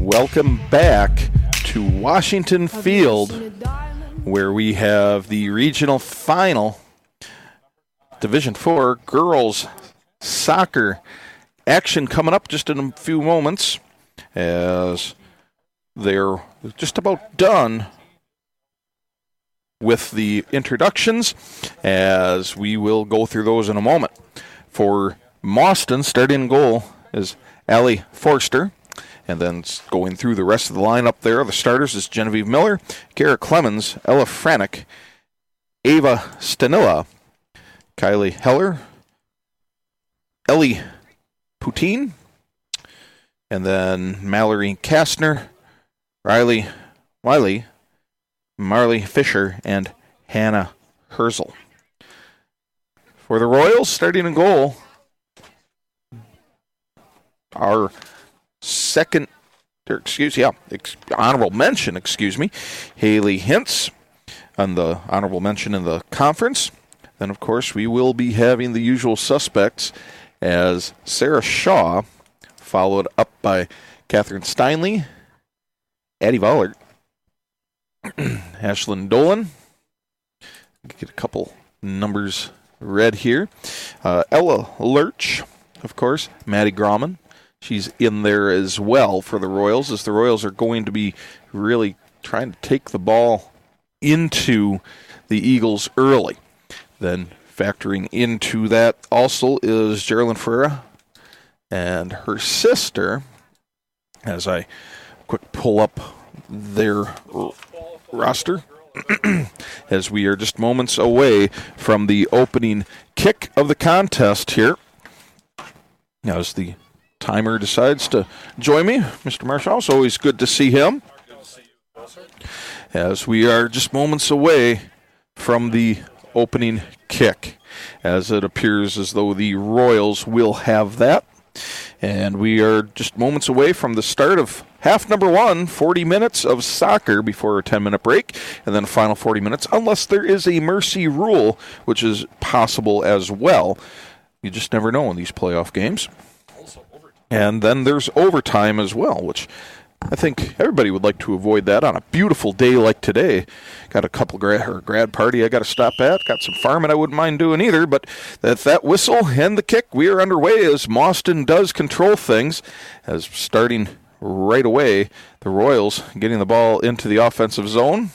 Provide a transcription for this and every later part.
welcome back to Washington Field, where we have the regional final Division IV girls soccer action coming up just in a few moments, as they're just about done with the introductions, as we will go through those in a moment. For Mauston, starting in goal is Allie Forster. And then going through the rest of the lineup there, the starters is Genevieve Miller, Kara Clemens, Ella Franick, Ava Stanilla, Kylie Heller, Ellie Poutine, and then Mallory Kastner, Riley Wiley, Marley Fisher, and Hannah Herzl. For the Royals, starting in goal, our honorable mention, Haley Hintz on the honorable mention in the conference. Then, of course, we will be having the usual suspects as Sarah Shaw, followed up by Catherine Steinley, Addie Vollert, Ashlyn Dolan. Get a couple numbers read here. Ella Lurch, of course, Maddie Grauman. She's in there as well for the Royals, as the Royals are going to be really trying to take the ball into the Eagles early. Then factoring into that also is Geraldine Ferreira and her sister, as I quick pull up their roster, as we are just moments away from the opening kick of the contest here. As the timer decides to join me, Mr. Marshall, it's always good to see him. Good to see you, sir. As we are just moments away from the opening kick, as it appears as though the Royals will have that. And we are just moments away from the start of half number one, 40 minutes of soccer before a 10-minute break, and then a final 40 minutes, unless there is a mercy rule, which is possible as well. You just never know in these playoff games. And then there's overtime as well, which I think everybody would like to avoid that on a beautiful day like today. Got a couple grad party I got to stop at. Got some farming I wouldn't mind doing either. But that whistle and the kick, we are underway as Mauston does control things. As starting right away, the Royals getting the ball into the offensive zone.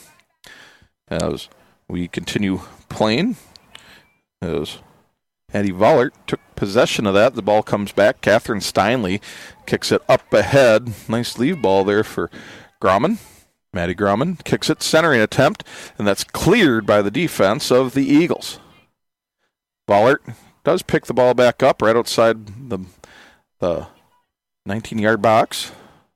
As we continue playing, as Addie Vollert took possession of that. The ball comes back. Catherine Steinley kicks it up ahead. Nice leave ball there for Grauman. Maddie Grauman kicks it, centering attempt, and that's cleared by the defense of the Eagles. Vollert does pick the ball back up right outside the 19-yard box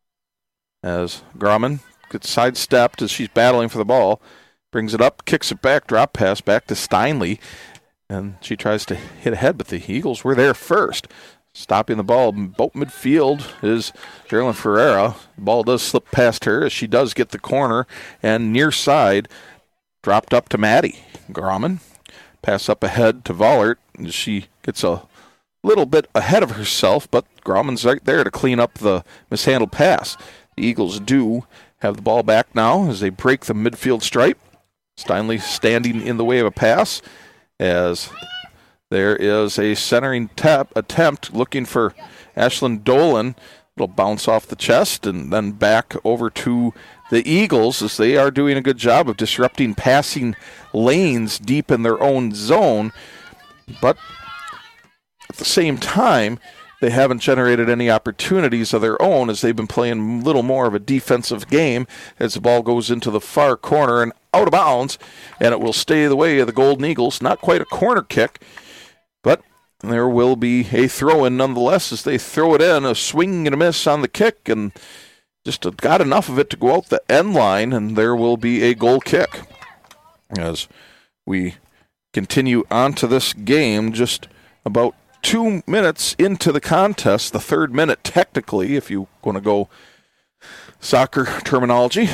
as Grauman gets sidestepped as she's battling for the ball. Brings it up, kicks it back, drop pass back to Steinley. And she tries to hit ahead, but the Eagles were there first. Stopping the ball, boat midfield is Geraldine Ferreira. The ball does slip past her as she does get the corner. And near side, dropped up to Maddie Grauman. Pass up ahead to Vollert. She gets a little bit ahead of herself, but Grauman's right there to clean up the mishandled pass. The Eagles do have the ball back now as they break the midfield stripe. Steinley standing in the way of a pass, as there is a centering attempt looking for Ashlyn Dolan. It'll bounce off the chest and then back over to the Eagles, as they are doing a good job of disrupting passing lanes deep in their own zone. But at the same time, they haven't generated any opportunities of their own, as they've been playing a little more of a defensive game, as the ball goes into the far corner and out of bounds, and it will stay the way of the Golden Eagles. Not quite a corner kick, but there will be a throw-in nonetheless, as they throw it in, a swing and a miss on the kick, and just got enough of it to go out the end line, and there will be a goal kick. As we continue on to this game, just about 2 minutes into the contest, the third minute technically, if you want to go soccer terminology,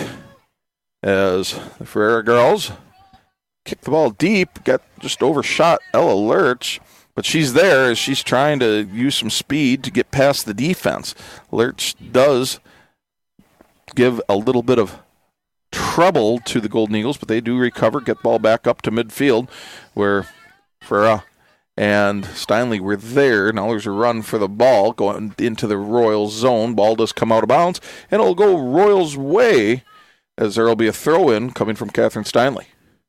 as the Ferreira girls kick the ball deep, got just overshot Ella Lurch, but she's there as she's trying to use some speed to get past the defense. Lurch does give a little bit of trouble to the Golden Eagles, but they do recover, get ball back up to midfield where Farah and Steinle were there. Now there's a run for the ball going into the Royals zone. Ball does come out of bounds, and it'll go Royals' way as there will be a throw-in coming from Catherine Steinle.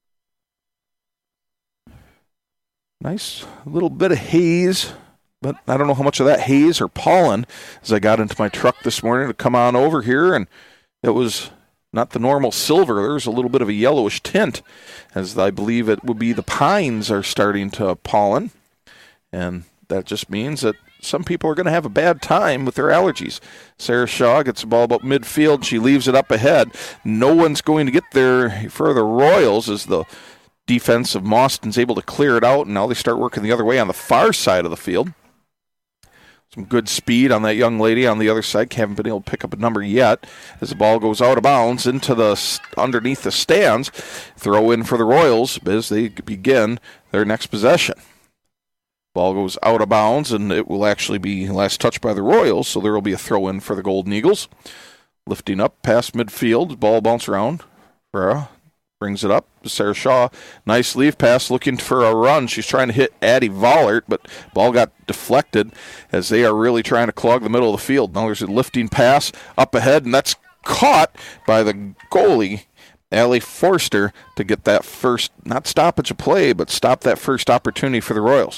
Nice little bit of haze, but I don't know how much of that haze or pollen as I got into my truck this morning to come on over here, and it was not the normal silver. There's a little bit of a yellowish tint, as I believe it would be the pines are starting to pollen, and that just means that some people are going to have a bad time with their allergies. Sarah Shaw gets the ball about midfield. She leaves it up ahead. No one's going to get there for the Royals as the defense of Mauston's able to clear it out, and now they start working the other way on the far side of the field. Some good speed on that young lady on the other side. Haven't been able to pick up a number yet as the ball goes out of bounds into the underneath the stands. Throw in for the Royals as they begin their next possession. Ball goes out of bounds, and it will actually be last touched by the Royals, so there will be a throw in for the Golden Eagles. Lifting up past midfield, ball bounce around. Brings it up to Sarah Shaw. Nice leave pass, looking for a run. She's trying to hit Addie Vollert, but ball got deflected as they are really trying to clog the middle of the field. Now there's a lifting pass up ahead, and that's caught by the goalie, Allie Forster, to get that first, not stoppage of play, but stop that first opportunity for the Royals.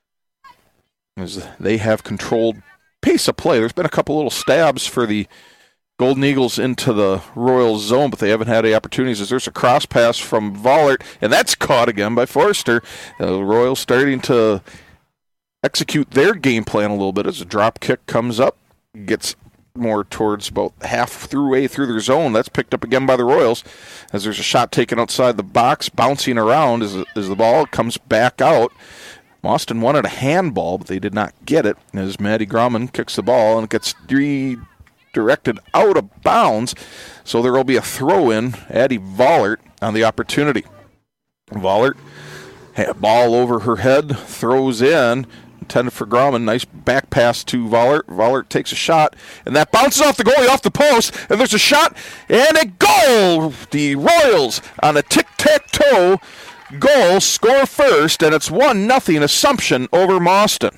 As they have controlled pace of play. There's been a couple little stabs for the Golden Eagles into the Royals zone, but they haven't had any opportunities as there's a cross pass from Vollert, and that's caught again by Forster. The Royals starting to execute their game plan a little bit as a drop kick comes up, gets more towards about way through their zone. That's picked up again by the Royals as there's a shot taken outside the box, bouncing around as the ball comes back out. Mauston wanted a handball, but they did not get it as Maddie Grumman kicks the ball, and it gets directed out of bounds, so there will be a throw-in. Addie Vollert on the opportunity. Vollert, ball over her head, throws in, intended for Grumman. Nice back pass to Vollert. Vollert takes a shot, and that bounces off the goalie, off the post, and there's a shot, and a goal! The Royals on a tic-tac-toe goal score first, and it's 1-0 Assumption over Mauston.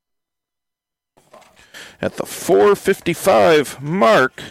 At the 4:55 mark,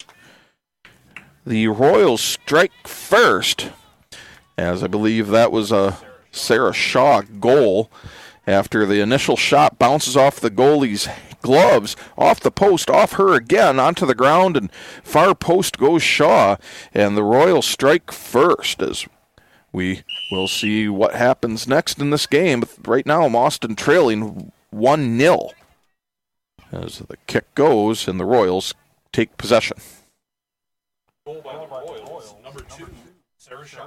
the Royals strike first, as I believe that was a Sarah Shaw goal after the initial shot bounces off the goalie's gloves, off the post, off her again, onto the ground, and far post goes Shaw, and the Royals strike first as we will see what happens next in this game. But right now, Mauston trailing 1-0. As the kick goes, and the Royals take possession. Goal by the Royals, number 2, Sarah Shaw.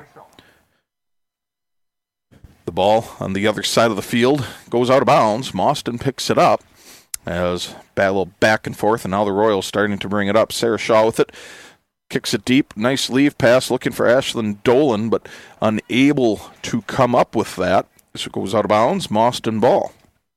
The ball on the other side of the field goes out of bounds. Mauston picks it up as battle back and forth, and now the Royals starting to bring it up. Sarah Shaw with it, kicks it deep. Nice leave pass, looking for Ashlyn Dolan, but unable to come up with that. So it goes out of bounds. Mauston ball.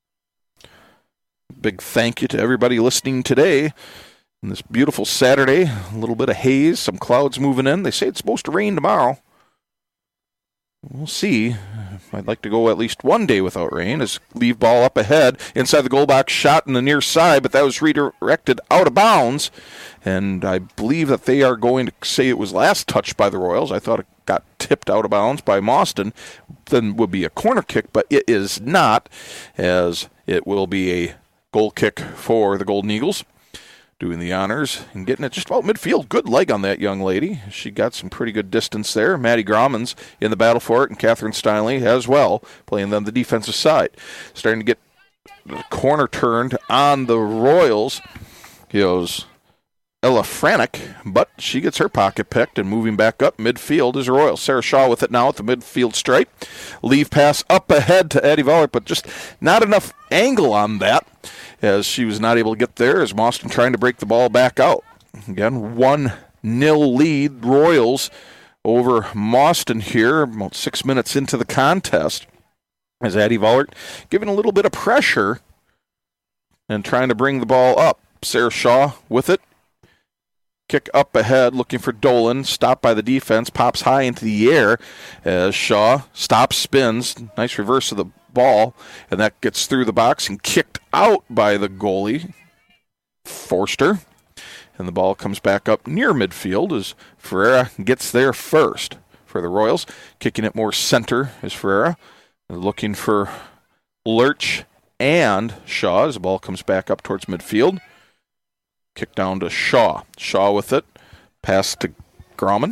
Big thank you to everybody listening today on this beautiful Saturday. A little bit of haze, some clouds moving in. They say it's supposed to rain tomorrow. We'll see. I'd like to go at least one day without rain. As leave ball up ahead, inside the goal box, shot in the near side, but that was redirected out of bounds. And I believe that they are going to say it was last touched by the Royals. I thought it got tipped out of bounds by Mauston. Then would be a corner kick, but it is not, as it will be a goal kick for the Golden Eagles. Doing the honors and getting it just about midfield. Good leg on that young lady. She got some pretty good distance there. Maddie Grumman's in the battle for it, and Catherine Steinle as well, playing on the defensive side. Starting to get the corner turned on the Royals. Goes Ella Franek, but she gets her pocket picked, and moving back up midfield is Royal. Sarah Shaw with it now at the midfield stripe. Leave pass up ahead to Addie Vollert, but just not enough angle on that, as she was not able to get there, as Mauston trying to break the ball back out. Again, 1-0 lead, Royals over Mauston here, about 6 minutes into the contest, as Addie Vollert giving a little bit of pressure and trying to bring the ball up. Sarah Shaw with it. kick up ahead, looking for Dolan. Stopped by the defense, pops high into the air as Shaw stops, spins. Nice reverse of the ball, and that gets through the box and kicked out by the goalie, Forster. And the ball comes back up near midfield as Ferreira gets there first for the Royals. Kicking it more center is Ferreira. Looking for Lurch and Shaw as the ball comes back up towards midfield. Kick down to Shaw. Shaw with it. Pass to Grauman.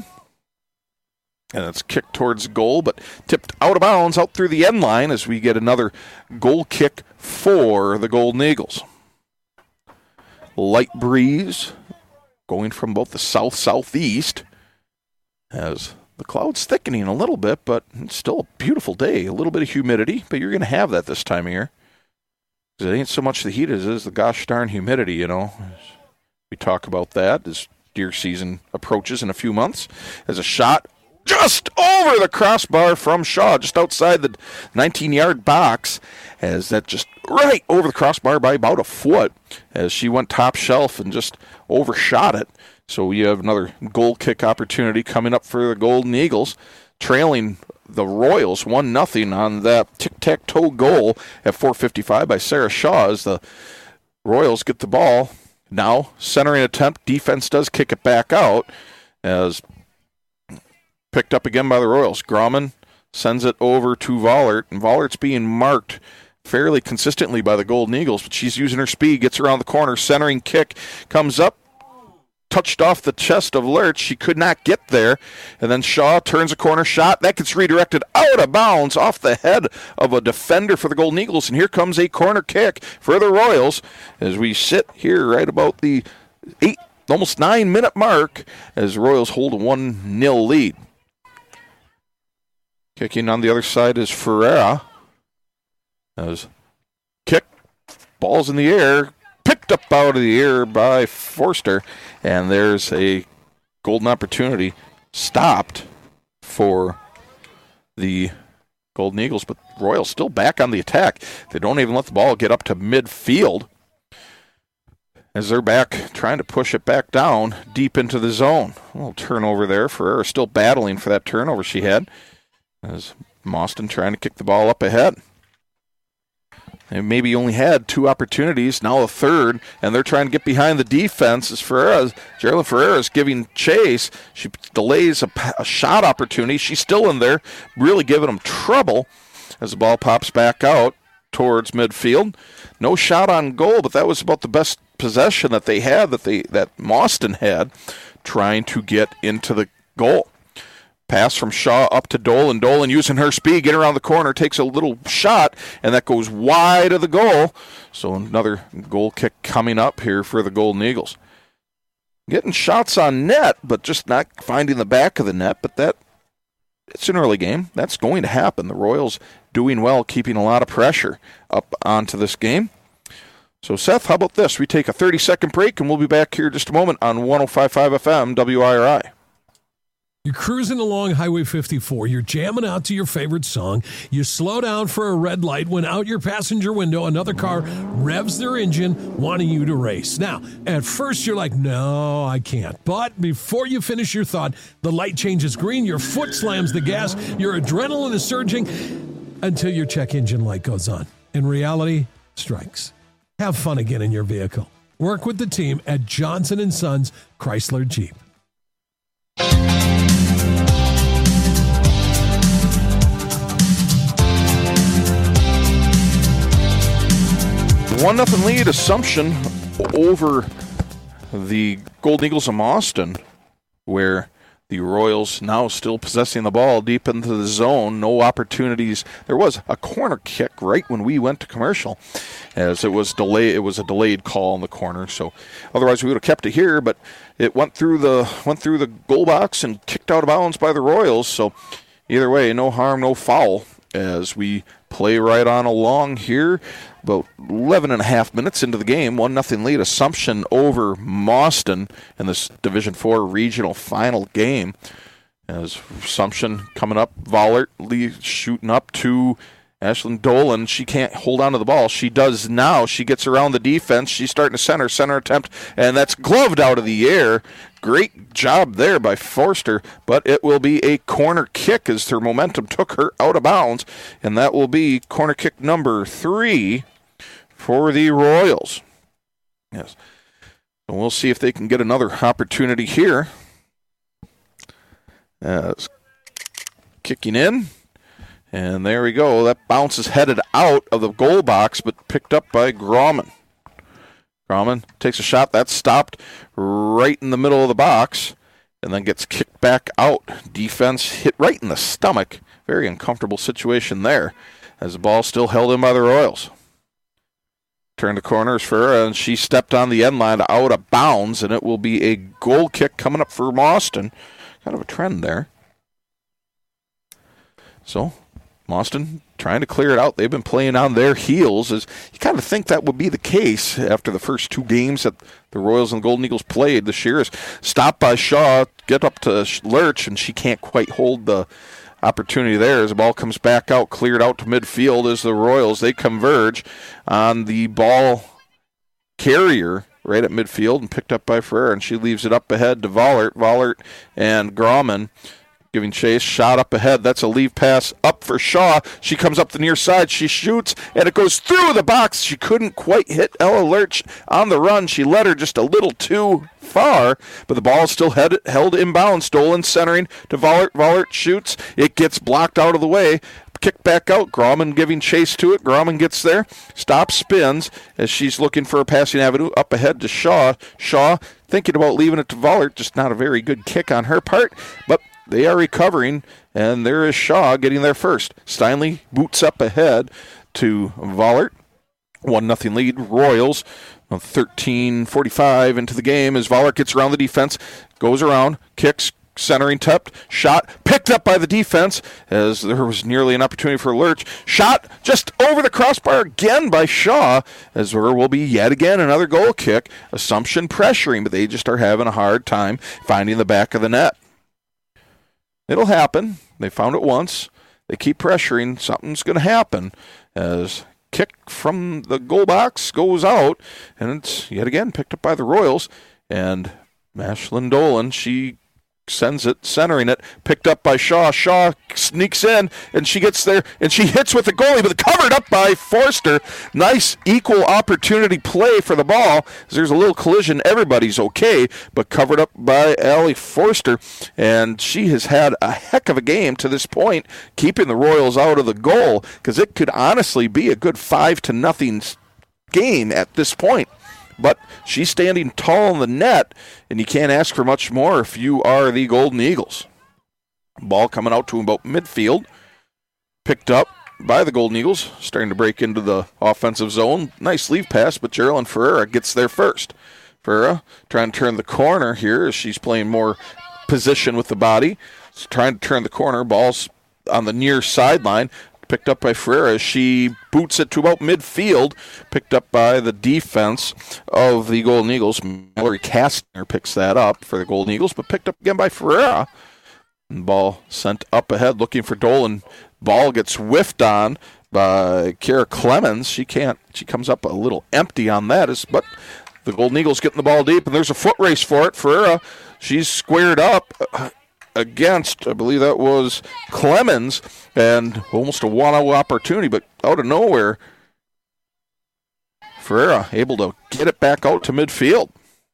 And it's kicked towards goal, but tipped out of bounds, out through the end line as we get another goal kick for the Golden Eagles. Light breeze going from both the south-southeast as the cloud's thickening a little bit, but it's still a beautiful day. A little bit of humidity, but you're going to have that this time of year. Because it ain't so much the heat as it is the gosh darn humidity, you know. We talk about that as deer season approaches in a few months. As a shot just over the crossbar from Shaw, just outside the 19-yard box, as that just right over the crossbar by about a foot, as she went top shelf and just overshot it. So we have another goal kick opportunity coming up for the Golden Eagles, trailing the Royals 1-0 on that tic-tac-toe goal at 4:55 by Sarah Shaw as the Royals get the ball. Now, centering attempt, defense does kick it back out as picked up again by the Royals. Grauman sends it over to Vollert, and Vollert's being marked fairly consistently by the Golden Eagles, but she's using her speed, gets around the corner, centering kick, comes up, touched off the chest of Lurch. She could not get there, and then Shaw turns a corner shot. That gets redirected out of bounds off the head of a defender for the Golden Eagles, and here comes a corner kick for the Royals as we sit here right about the almost 9-minute mark as the Royals hold a 1-0 lead. Kicking on the other side is Ferreira. As kick, ball's in the air, picked up out of the air by Forster, and there's a golden opportunity stopped for the Golden Eagles, but Royals still back on the attack. They don't even let the ball get up to midfield as they're back trying to push it back down deep into the zone. A little turnover there. Ferreira still battling for that turnover she had as Mauston trying to kick the ball up ahead. They maybe only had 2 opportunities, now a third, and they're trying to get behind the defense as Geraldine Ferreira is giving chase. She delays a shot opportunity. She's still in there, really giving them trouble as the ball pops back out towards midfield. No shot on goal, but that was about the best possession that they had, that Mauston had, trying to get into the goal. Pass from Shaw up to Dolan. Dolan using her speed, get around the corner, takes a little shot, and that goes wide of the goal. So another goal kick coming up here for the Golden Eagles. Getting shots on net, but just not finding the back of the net. But it's an early game. That's going to happen. The Royals doing well, keeping a lot of pressure up onto this game. So, Seth, how about this? We take a 30-second break, and we'll be back here in just a moment on 105.5 FM WIRI. You're cruising along Highway 54. You're jamming out to your favorite song. You slow down for a red light when out your passenger window, another car revs their engine, wanting you to race. Now, at first you're like, no, I can't. But before you finish your thought, the light changes green, your foot slams the gas, your adrenaline is surging until your check engine light goes on. And reality strikes. Have fun again in your vehicle. Work with the team at Johnson & Sons Chrysler Jeep. 1-0 lead, Assumption over the Golden Eagles of Mauston, where the Royals now still possessing the ball deep into the zone. No opportunities. There was a corner kick right when we went to commercial, as it was delayed. It was a delayed call in the corner. So otherwise we would have kept it here, but it went through the goal box and kicked out of bounds by the Royals. So either way, no harm, no foul, as we play right on along here. About 11 and a half minutes into the game, 1-0 lead, Assumption over Mauston in this Division 4 regional final game. As Assumption coming up, Vollert shooting up to Ashlyn Dolan. She can't hold on to the ball. She does now. She gets around the defense. She's starting to center attempt, and that's gloved out of the air. Great job there by Forster, but it will be a corner kick as their momentum took her out of bounds, and that will be corner kick number 3 for the Royals. Yes. And we'll see if they can get another opportunity here. Kicking in. And there we go. That bounce is headed out of the goal box, but picked up by Grauman. Grauman takes a shot. That's stopped right in the middle of the box and then gets kicked back out. Defense hit right in the stomach. Very uncomfortable situation there as the ball still held in by the Royals. Turn the corners for her, and she stepped on the end line out of bounds, and it will be a goal kick coming up for Mauston. Kind of a trend there. So, Mauston trying to clear it out. They've been playing on their heels. As you kind of think that would be the case after the first 2 games that the Royals and Golden Eagles played this year. Is stopped by Shaw, get up to Lurch, and she can't quite hold the opportunity there as the ball comes back out, cleared out to midfield as the Royals, they converge on the ball carrier right at midfield and picked up by Ferrer, and she leaves it up ahead to Vollert. Vollert and Grauman giving chase, shot up ahead. That's a leave pass up for Shaw. She comes up the near side. She shoots, and it goes through the box. She couldn't quite hit Ella Lurch on the run. She led her just a little too far, but the ball is still held inbound. Stolen centering to Vollert. Vollert shoots. It gets blocked out of the way. Kick back out. Grauman giving chase to it. Grauman gets there. Stops, spins as she's looking for a passing avenue up ahead to Shaw. Shaw thinking about leaving it to Vollert. Just not a very good kick on her part, but they are recovering, and there is Shaw getting there first. Steinle boots up ahead to Vollert. 1-0 lead. Royals 13:45 into the game as Vollert gets around the defense, goes around, kicks, centering tipped, shot, picked up by the defense as there was nearly an opportunity for Lurch. Shot just over the crossbar again by Shaw as there will be yet again another goal kick. Assumption pressuring, but they just are having a hard time finding the back of the net. It'll happen. They found it once. They keep pressuring. Something's going to happen as kick from the goal box goes out, and it's yet again picked up by the Royals. And Ashlyn Dolan, she sends it, centering it, picked up by Shaw. Shaw sneaks in, and she gets there, and she hits with the goalie, but covered up by Forster. Nice equal opportunity play for the ball. There's a little collision. Everybody's okay, but covered up by Allie Forster, and she has had a heck of a game to this point, keeping the Royals out of the goal, because it could honestly be a good 5-0 game at this point. But she's standing tall in the net, and you can't ask for much more if you are the Golden Eagles. Ball coming out to about midfield. Picked up by the Golden Eagles, starting to break into the offensive zone. Nice leave pass, but Geraldine Ferreira gets there first. Ferreira trying to turn the corner here as she's playing more position with the body. She's trying to turn the corner. Ball's on the near sideline. Picked up by Ferreira. She boots it to about midfield. Picked up by the defense of the Golden Eagles. Mallory Kastner picks that up for the Golden Eagles, but picked up again by Ferreira. And ball sent up ahead looking for Dolan. Ball gets whiffed on by Kara Clemens. She comes up a little empty on that, but the Golden Eagles getting the ball deep, and there's a foot race for it. Ferreira, she's squared up against, I believe that was Clemens, and almost a one-out opportunity, but out of nowhere, Ferreira able to get it back out to midfield.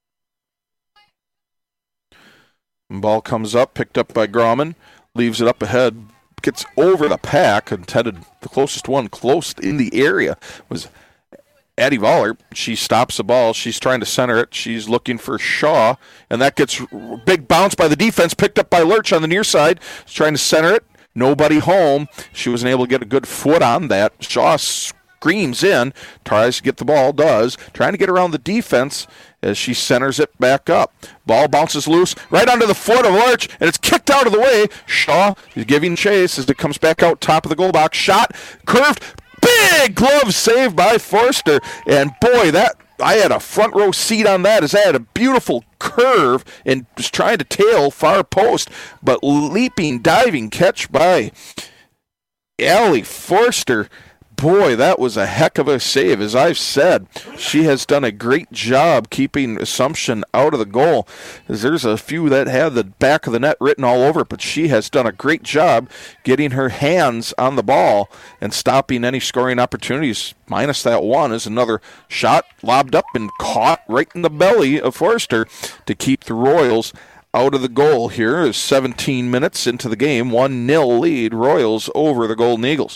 And ball comes up, picked up by Grauman, leaves it up ahead, gets over the pack, intended the closest one close in the area was Addie Vollert. She stops the ball. She's trying to center it. She's looking for Shaw, and that gets big bounce by the defense, picked up by Lurch on the near side. She's trying to center it. Nobody home. She wasn't able to get a good foot on that. Shaw screams in, tries to get the ball, does, trying to get around the defense as she centers it back up. Ball bounces loose right onto the foot of Lurch, and it's kicked out of the way. Shaw is giving chase as it comes back out top of the goal box. Shot, curved, big glove save by Forster, and boy, that I had a front row seat on that as I had a beautiful curve and was trying to tail far post, but leaping, diving catch by Allie Forster. boy, that was a heck of a save. As I've said, she has done a great job keeping Assumption out of the goal. There's a few that had the back of the net written all over it, but she has done a great job getting her hands on the ball and stopping any scoring opportunities. Minus that one is another shot lobbed up and caught right in the belly of Forster to keep the Royals out of the goal. Here is 17 minutes into the game. 1-0 lead, Royals over the Golden Eagles.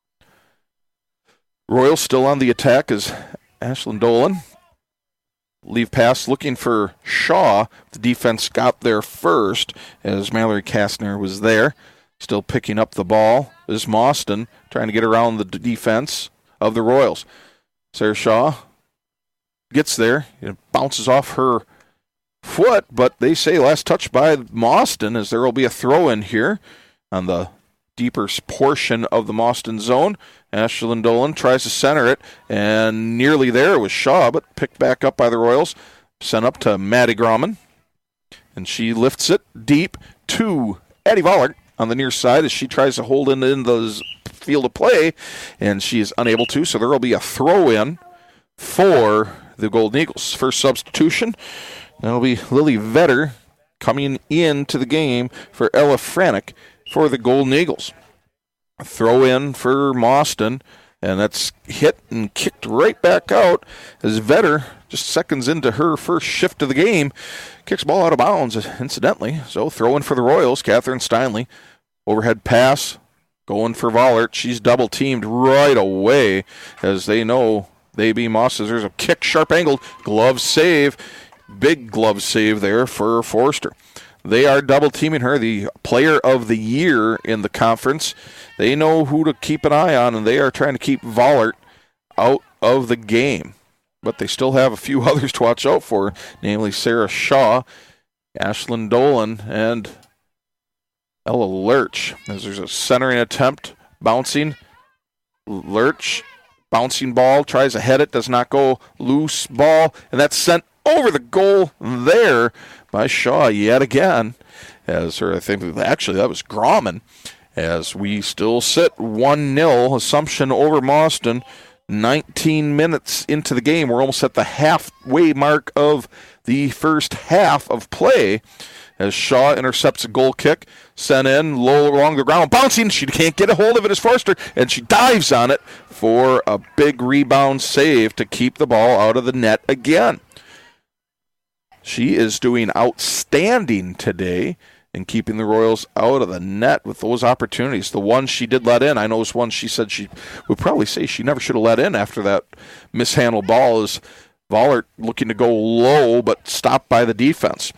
Royals still on the attack as Ashlyn Dolan. Leave pass looking for Shaw. The defense got there first as Mallory Kastner was there. Still picking up the ball is Mauston trying to get around the defense of the Royals. Sarah Shaw gets there. It bounces off her foot, but they say last touch by Mauston as there will be a throw in here on the deeper portion of the Mauston zone. Ashlyn Dolan tries to center it, and nearly there was Shaw, but picked back up by the Royals. Sent up to Maddie Grauman, and she lifts it deep to Addie Vollert on the near side as she tries to hold it in the field of play, and she is unable to, so there will be a throw-in for the Golden Eagles. First substitution, that'll be Lily Vetter coming into the game for Ella Franick for the Golden Eagles. Throw in for Mauston, and that's hit and kicked right back out as Vetter, just seconds into her first shift of the game, kicks the ball out of bounds, incidentally. So throw in for the Royals, Catherine Steinley. Overhead pass, going for Vollert. She's double-teamed right away as they know they be Mosses. There's a kick, sharp-angled, glove save. Big glove save there for Forster. They are double-teaming her, the player of the year in the conference. They know who to keep an eye on, and they are trying to keep Vollert out of the game. But they still have a few others to watch out for, namely Sarah Shaw, Ashlyn Dolan, and Ella Lurch. As there's a centering attempt, bouncing. Lurch, bouncing ball, tries to head it, does not go, loose ball, and that's sent over the goal there by Shaw yet again. I think actually that was Grauman. As we still sit 1-0, Assumption over Mauston. 19 minutes into the game. We're almost at the halfway mark of the first half of play. As Shaw intercepts a goal kick, sent in low along the ground, bouncing. She can't get a hold of it as Forster, and she dives on it for a big rebound save to keep the ball out of the net again. She is doing outstanding today in keeping the Royals out of the net with those opportunities. The one she did let in, I know was one she said she would probably say she never should have let in after that mishandled ball, is Vollert looking to go low but stopped by the defense.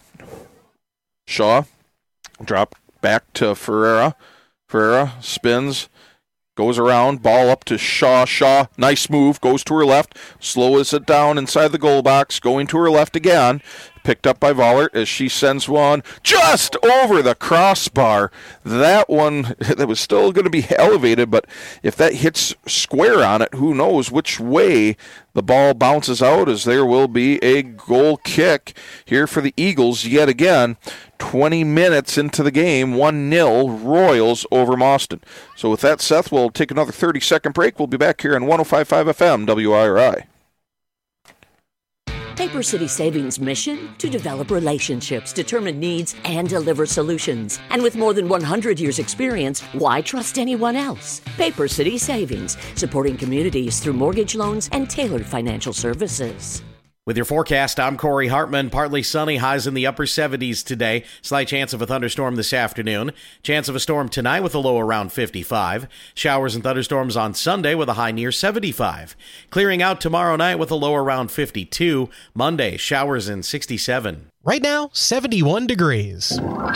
Shaw dropped back to Ferreira. Ferreira spins, goes around, ball up to Shaw. Shaw, nice move, goes to her left, slows it down inside the goal box, going to her left again. Picked up by Vollert as she sends one just over the crossbar. That one, that was still going to be elevated, but if that hits square on it, who knows which way the ball bounces out, as there will be a goal kick here for the Eagles yet again. 20 minutes into the game, 1-0 Royals over Mauston. So with that, Seth, we'll take another 30-second break. We'll be back here on 105.5 FM WIRI. Paper City Savings' mission? To develop relationships, determine needs, and deliver solutions. And with more than 100 years' experience, why trust anyone else? Paper City Savings, supporting communities through mortgage loans and tailored financial services. With your forecast, I'm Corey Hartman. Partly sunny, highs in the upper 70s today. Slight chance of a thunderstorm this afternoon. Chance of a storm tonight with a low around 55. Showers and thunderstorms on Sunday with a high near 75. Clearing out tomorrow night with a low around 52. Monday, showers in 67. Right now, 71 degrees.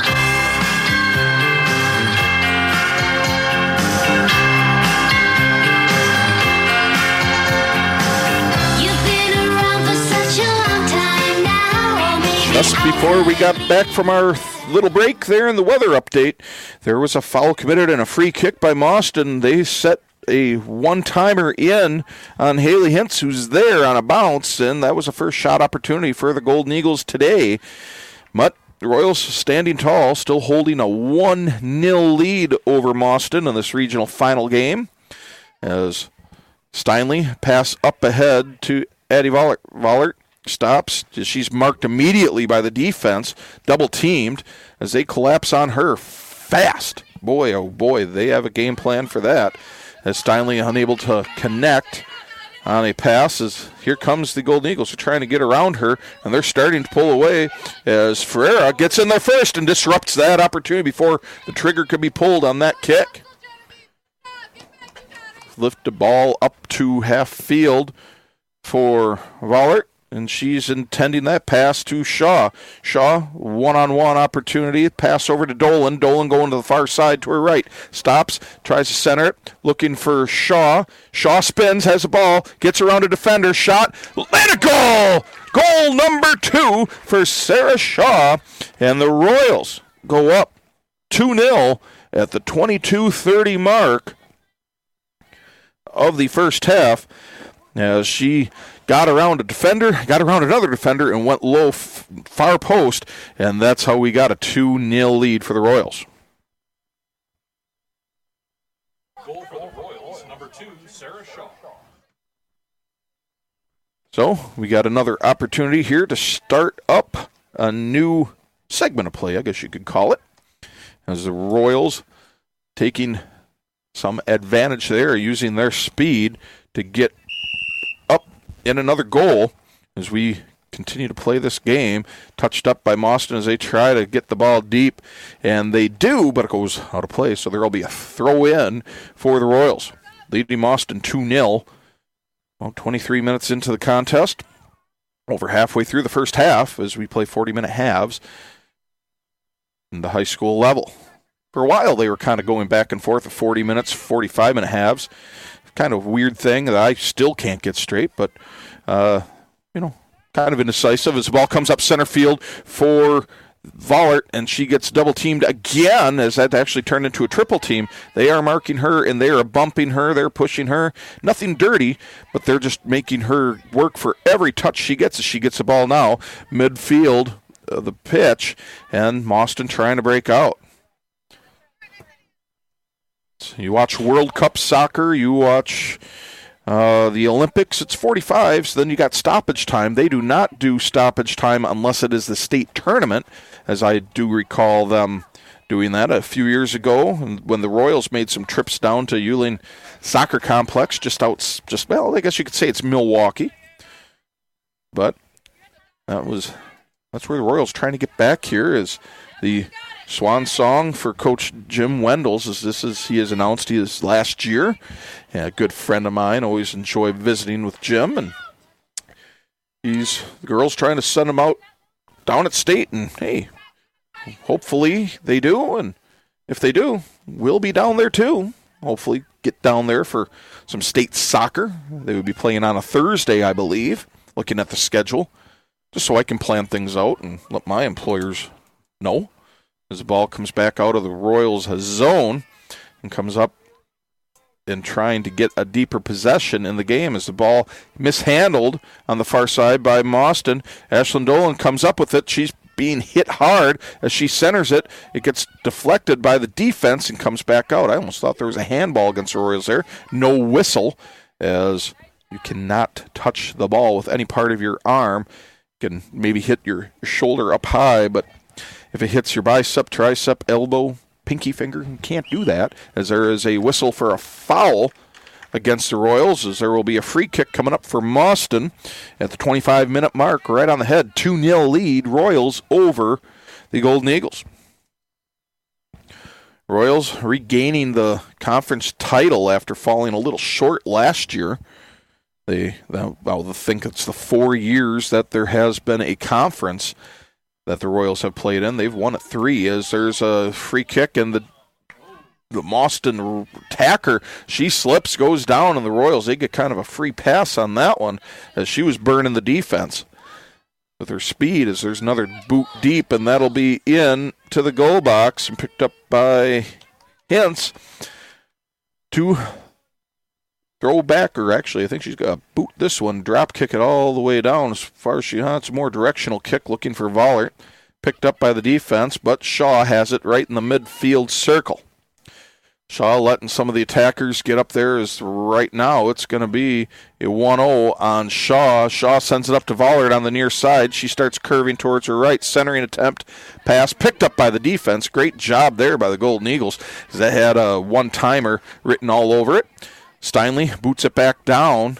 Just before we got back from our little break there in the weather update, there was a foul committed and a free kick by Mauston. They set a one-timer in on Haley Hintz, who's there on a bounce, and that was a first shot opportunity for the Golden Eagles today. But the Royals standing tall, still holding a 1-0 lead over Mauston in this regional final game, as Steinle, pass up ahead to Addie Vollert. Vollert stops. She's marked immediately by the defense, double-teamed as they collapse on her fast. Boy, oh boy, they have a game plan for that. As Steinle unable to connect on a pass, as here comes the Golden Eagles. They're trying to get around her, and they're starting to pull away as Ferreira gets in there first and disrupts that opportunity before the trigger could be pulled on that kick. Lift the ball up to half field for Vollert, and she's intending that pass to Shaw. Shaw, one-on-one opportunity, pass over to Dolan. Dolan going to the far side to her right. Stops, tries to center it, looking for Shaw. Shaw spins, has the ball, gets around a defender, shot, and a goal! Goal number 2 for Sarah Shaw, and the Royals go up 2-0 at the 22:30 mark of the first half as she got around a defender, got around another defender, and went low far post, and that's how we got a 2-0 lead for the Royals. Goal for the Royals, number 2, Sarah Shaw. So we got another opportunity here to start up a new segment of play, I guess you could call it, as the Royals taking some advantage there, using their speed to get up in another goal as we continue to play this game. Touched up by Mauston as they try to get the ball deep, and they do, but it goes out of play, so there will be a throw-in for the Royals, leading Mauston 2-0. About 23 minutes into the contest, over halfway through the first half as we play 40-minute halves in the high school level. For a while, they were kind of going back and forth of 40 minutes, 45-minute halves. Kind of weird thing that I still can't get straight, but, kind of indecisive as the ball comes up center field for Vollert, and she gets double-teamed again as that actually turned into a triple team. They are marking her, and they are bumping her. They're pushing her. Nothing dirty, but they're just making her work for every touch she gets as she gets the ball now. Midfield, the pitch, and Mauston trying to break out. You watch World Cup soccer, you watch the Olympics, it's 45s, then you got stoppage time. They do not do stoppage time unless it is the state tournament, as I do recall them doing that a few years ago when the Royals made some trips down to Yuling Soccer Complex, I guess you could say it's Milwaukee. But that's where the Royals trying to get back here is the swan song for Coach Jim Wendels, as he has announced his last year. Yeah, a good friend of mine, always enjoy visiting with Jim, and the girls trying to send him out down at state, and hey, hopefully they do, and if they do, we'll be down there too. Hopefully get down there for some state soccer. They would be playing on a Thursday, I believe, looking at the schedule, just so I can plan things out and let my employers know. As the ball comes back out of the Royals' zone and comes up and trying to get a deeper possession in the game as the ball mishandled on the far side by Mauston. Ashlyn Dolan comes up with it. She's being hit hard as she centers it. It gets deflected by the defense and comes back out. I almost thought there was a handball against the Royals there. No whistle, as you cannot touch the ball with any part of your arm. You can maybe hit your shoulder up high, but if it hits your bicep, tricep, elbow, pinky finger, you can't do that, as there is a whistle for a foul against the Royals, as there will be a free kick coming up for Mauston at the 25-minute mark, right on the head. 2-0 lead, Royals over the Golden Eagles. Royals regaining the conference title after falling a little short last year. They think it's the 4 years that there has been a conference that the Royals have played in. They've won it 3, as there's a free kick, and the Mauston attacker, she slips, goes down, and the Royals, they get kind of a free pass on that one, as she was burning the defense with her speed, as there's another boot deep, and that'll be in to the goal box and picked up by Hintz to throw back, or actually I think she's going to boot this one, drop kick it all the way down as far as it's a more directional kick looking for Vollert. Picked up by the defense, but Shaw has it right in the midfield circle. Shaw letting some of the attackers get up there as right now it's going to be a 1-0 on Shaw. Shaw sends it up to Vollert on the near side. She starts curving towards her right. Centering attempt. Pass picked up by the defense. Great job there by the Golden Eagles. That had a one-timer written all over it. Steinle boots it back down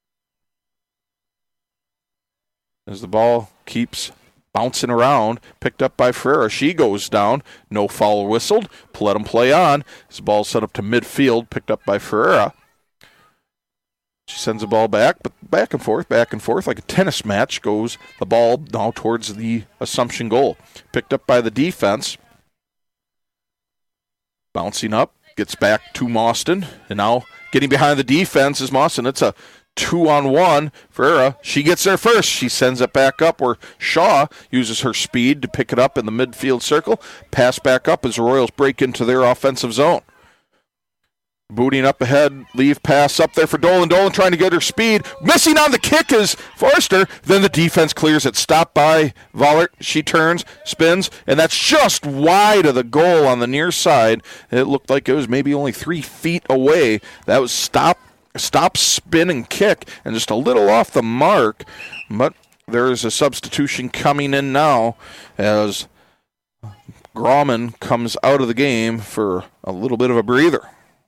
as the ball keeps bouncing around, picked up by Ferreira. She goes down. No foul whistled. Let them play on. This ball set up to midfield, picked up by Ferreira. She sends the ball back, but back and forth, like a tennis match goes the ball now towards the Assumption goal. Picked up by the defense. Bouncing up, gets back to Mauston, and now getting behind the defense is Mauston. It's a 2-on-1. Ferreira, she gets there first. She sends it back up where Shaw uses her speed to pick it up in the midfield circle. Pass back up as the Royals break into their offensive zone. Booting up ahead, leave pass up there for Dolan. Dolan trying to get her speed. Missing on the kick is Forster. Then the defense clears it. Stopped by Vollert. She turns, spins, and that's just wide of the goal on the near side. It looked like it was maybe only 3 feet away. That was stop, spin, and kick, and just a little off the mark. But there is a substitution coming in now as Grauman comes out of the game for a little bit of a breather.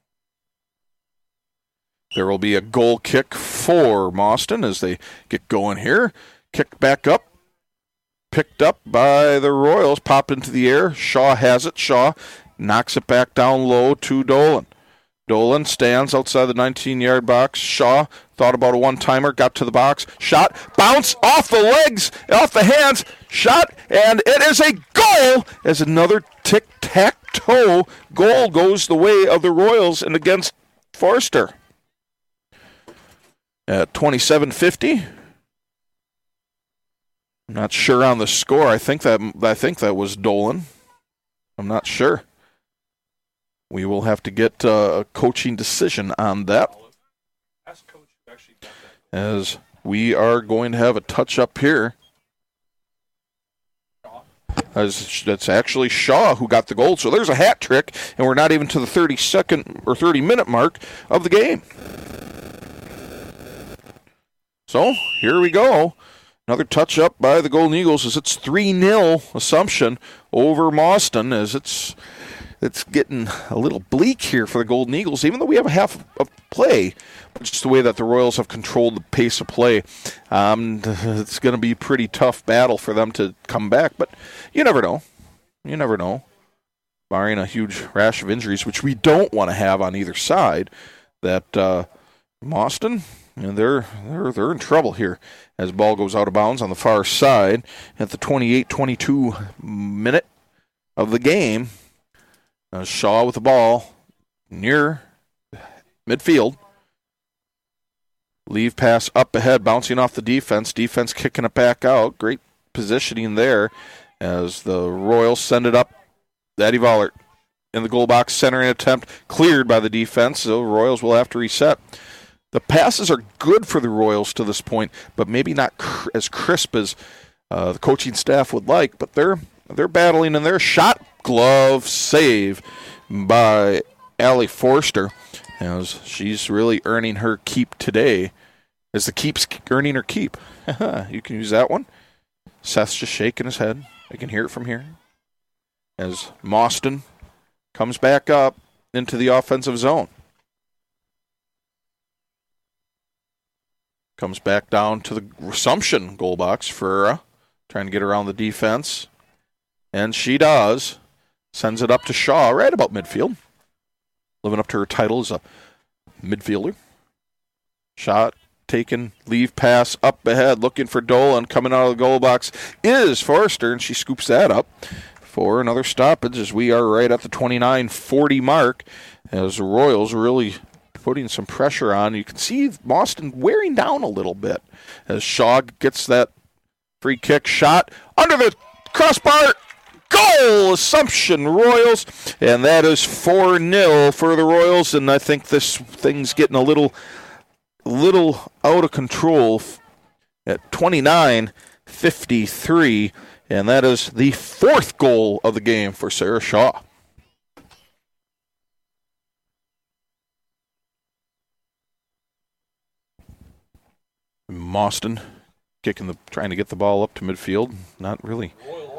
There will be a goal kick for Mauston as they get going here. Kick back up. Picked up by the Royals. Popped into the air. Shaw has it. Shaw knocks it back down low to Dolan. Dolan stands outside the 19-yard box. Shaw thought about a one-timer. Got to the box. Shot. Bounce off the legs. Off the hands. Shot. And it is a goal as another tic-tac-toe goal goes the way of the Royals and against Forster. At 27:50. I'm not sure on the score. I think that was Dolan. I'm not sure. We will have to get a coaching decision on that. As we are going to have a touch up here. As that's actually Shaw who got the goal. So there's a hat trick, and we're not even to the 30-second or 30-minute mark of the game. So, here we go. Another touch-up by the Golden Eagles as it's 3-0 Assumption over Mauston as it's getting a little bleak here for the Golden Eagles, even though we have a half of play. Just the way that the Royals have controlled the pace of play. It's going to be a pretty tough battle for them to come back, but you never know. You never know. Barring a huge rash of injuries, which we don't want to have on either side, that Mauston... And they're in trouble here as ball goes out of bounds on the far side at the 28-22 minute of the game. Shaw with the ball near midfield. Leave pass up ahead, bouncing off the defense. Defense kicking it back out. Great positioning there as the Royals send it up. Eddie Vollert in the goal box, centering attempt cleared by the defense. So Royals will have to reset. The passes are good for the Royals to this point, but maybe not as crisp as the coaching staff would like. But they're battling in there. Shot, glove, save by Allie Forster, as she's really earning her keep today. As the keep's earning her keep. You can use that one. Seth's just shaking his head. I can hear it from here. As Mauston comes back up into the offensive zone. Comes back down to the Assumption goal box. Ferreira trying to get around the defense. And she does. Sends it up to Shaw right about midfield. Living up to her title as a midfielder. Shot taken. Leave pass up ahead. Looking for Dolan. Coming out of the goal box is Forster. And she scoops that up for another stoppage as we are right at the 29:40 mark. As the Royals really... putting some pressure on. You can see Mauston wearing down a little bit as Shaw gets that free kick shot under the crossbar. Goal! Assumption Royals. And that is 4-0 for the Royals. And I think this thing's getting a little out of control at 29:53. And that is the 4th goal of the game for Sarah Shaw. Mauston trying to get the ball up to midfield. Not really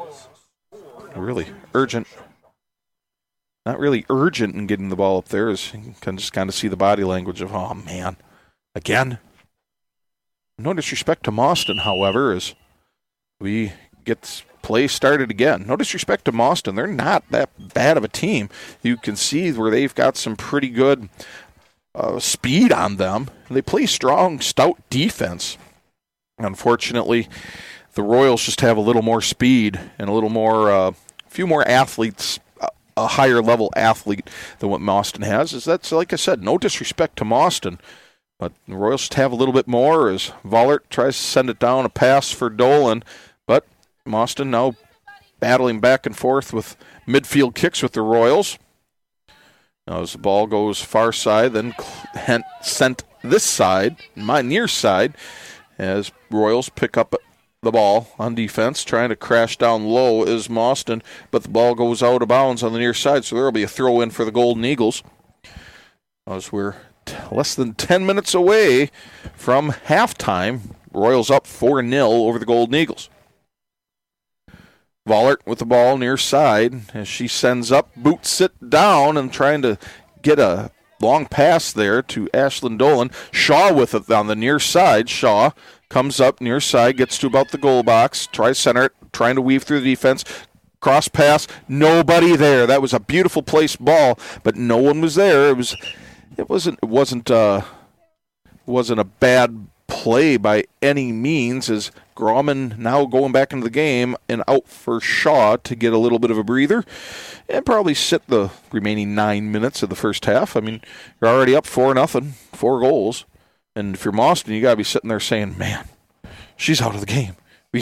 urgent. Not really urgent in getting the ball up there. As you can just kind of see the body language of, oh man, again. No disrespect to Mauston, however, as we get play started again. No disrespect to Mauston. They're not that bad of a team. You can see where they've got some pretty good speed on them. They play strong, stout defense. Unfortunately, the Royals just have a little more speed and a few more athletes, a higher level athlete than what Mauston has. That's, like I said, no disrespect to Mauston, but the Royals just have a little bit more as Vollert tries to send it down, a pass for Dolan, but Mauston now battling back and forth with midfield kicks with the Royals. Now as the ball goes far side, then sent this side, my near side, as Royals pick up the ball on defense, trying to crash down low is Mauston, but the ball goes out of bounds on the near side, so there will be a throw in for the Golden Eagles. As we're less than 10 minutes away from halftime, Royals up 4-0 over the Golden Eagles. Vollert with the ball near side as she sends up, boots it down and trying to get a long pass there to Ashlyn Dolan. Shaw with it on the near side. Shaw comes up near side, gets to about the goal box, tries center it, trying to weave through the defense. Cross pass, nobody there. That was a beautiful placed ball, but no one was there. It wasn't a bad play by any means, as Grauman now going back into the game and out for Shaw to get a little bit of a breather and probably sit the remaining 9 minutes of the first half. I mean, you're already up 4-0, 4 goals. And if you're Mauston, you got to be sitting there saying, man, she's out of the game. We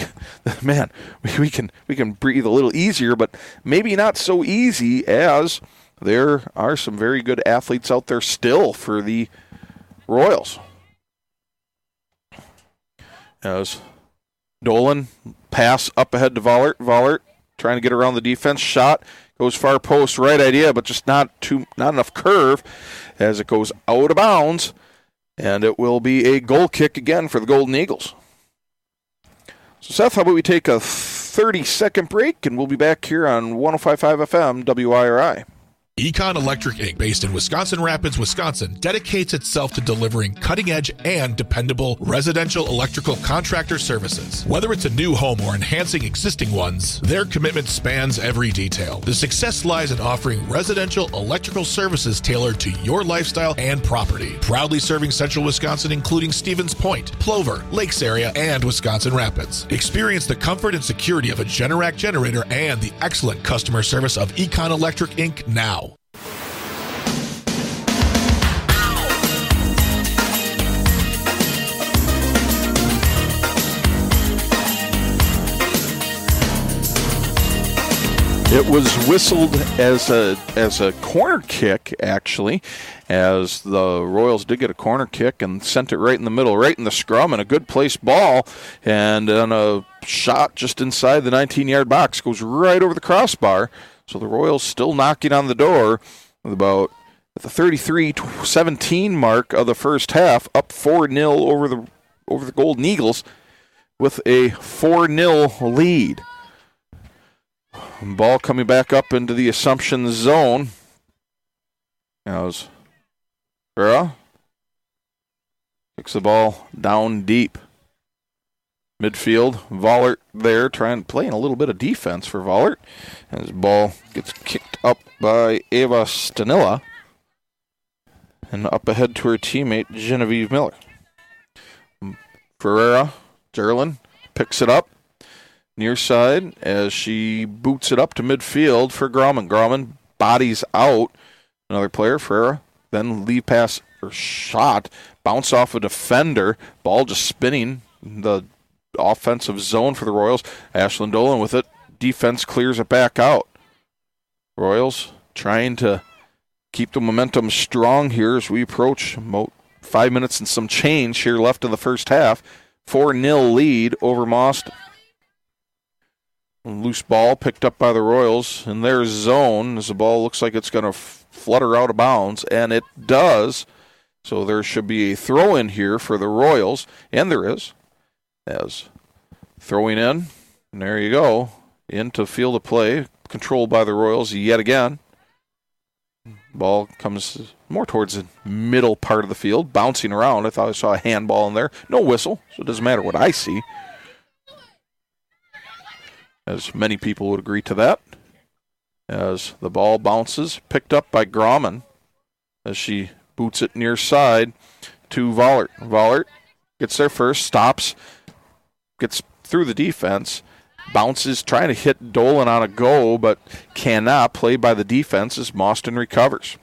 can breathe a little easier, but maybe not so easy, as there are some very good athletes out there still for the Royals. As Dolan pass up ahead to Vollert. Vollert trying to get around the defense. Shot goes far post, right idea, but just not enough curve as it goes out of bounds, and it will be a goal kick again for the Golden Eagles. So Seth, how about we take a 30-second break, and we'll be back here on 105.5 FM WIRI. Econ Electric Inc., based in Wisconsin Rapids, Wisconsin, dedicates itself to delivering cutting-edge and dependable residential electrical contractor services. Whether it's a new home or enhancing existing ones, their commitment spans every detail. The success lies in offering residential electrical services tailored to your lifestyle and property. Proudly serving central Wisconsin, including Stevens Point, Plover, Lakes area, and Wisconsin Rapids. Experience the comfort and security of a Generac generator and the excellent customer service of Econ Electric Inc. now. It was whistled as a corner kick, actually, as the Royals did get a corner kick and sent it right in the middle, right in the scrum, and a good placed ball, and on a shot just inside the 19-yard box, goes right over the crossbar. So the Royals still knocking on the door with about at the 33-17 mark of the first half, up 4-0 over the Golden Eagles with a 4-0 lead. Ball coming back up into the Assumption zone. Now is Vera kicks the ball down deep. Midfield, Vollert there playing a little bit of defense for Vollert. And his ball gets kicked up by Ava Stanilla. And up ahead to her teammate, Genevieve Miller. Ferreira, Derlin picks it up. Near side as she boots it up to midfield for Grauman. Grauman bodies out another player, Ferreira. Then leave pass or shot. Bounce off a defender. Ball just spinning the offensive zone for the Royals. Ashlyn Dolan with it. Defense clears it back out. Royals trying to keep the momentum strong here as we approach about 5 minutes and some change here left in the first half. 4-0 lead over Mauston. Loose ball picked up by the Royals in their zone as the ball looks like it's going to flutter out of bounds, and it does. So there should be a throw in here for the Royals, and there is. As throwing in, and there you go, into field of play, controlled by the Royals yet again. Ball comes more towards the middle part of the field, bouncing around. I thought I saw a handball in there. No whistle, so it doesn't matter what I see. As many people would agree to that. As the ball bounces, picked up by Grauman, as she boots it near side to Vollert. Vollert gets there first, stops, gets through the defense, bounces, trying to hit Dolan on a go, but cannot. Play by the defense as Mauston recovers.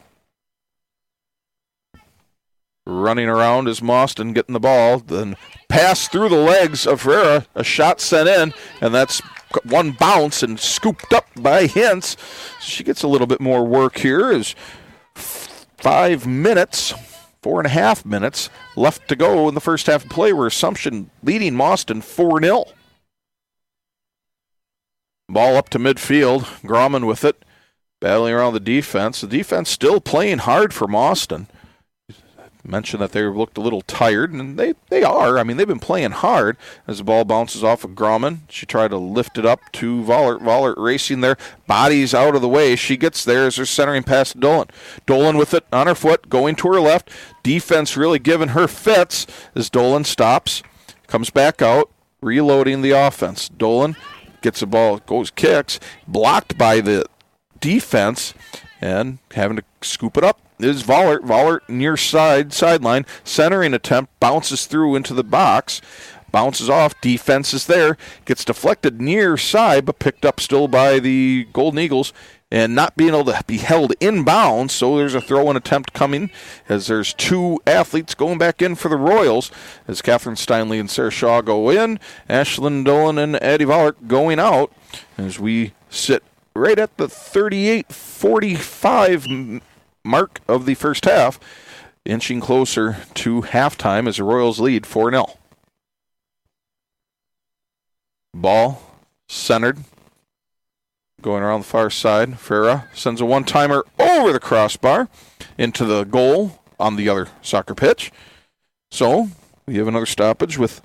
Running around is Mauston getting the ball, then pass through the legs of Ferreira, a shot sent in, and that's one bounce and scooped up by Hintz. She gets a little bit more work here as 4.5 minutes left to go in the first half of play, where Assumption leading Mauston 4-0. Ball up to midfield. Grauman with it, battling around the defense. The defense still playing hard for Mauston. Mentioned that they looked a little tired, and they are. I mean, they've been playing hard. As the ball bounces off of Grauman, she tried to lift it up to Vollert. Vollert racing there, bodies out of the way. She gets there as they're centering past Dolan. Dolan with it on her foot, going to her left. Defense really giving her fits as Dolan stops, comes back out, reloading the offense. Dolan gets the ball, goes, kicks, blocked by the defense, and having to scoop it up is Vollert. Vollert near sideline, centering attempt, bounces through into the box, bounces off, defense is there, gets deflected near side, but picked up still by the Golden Eagles, and not being able to be held inbounds, so there's a throw-in attempt coming, as there's two athletes going back in for the Royals, as Catherine Steinle and Sarah Shaw go in, Ashlyn Dolan and Addie Vollert going out, as we sit right at the 38-45 mark of the first half, inching closer to halftime as the Royals lead 4-0. Ball centered, going around the far side. Farah sends a one-timer over the crossbar into the goal on the other soccer pitch. So we have another stoppage with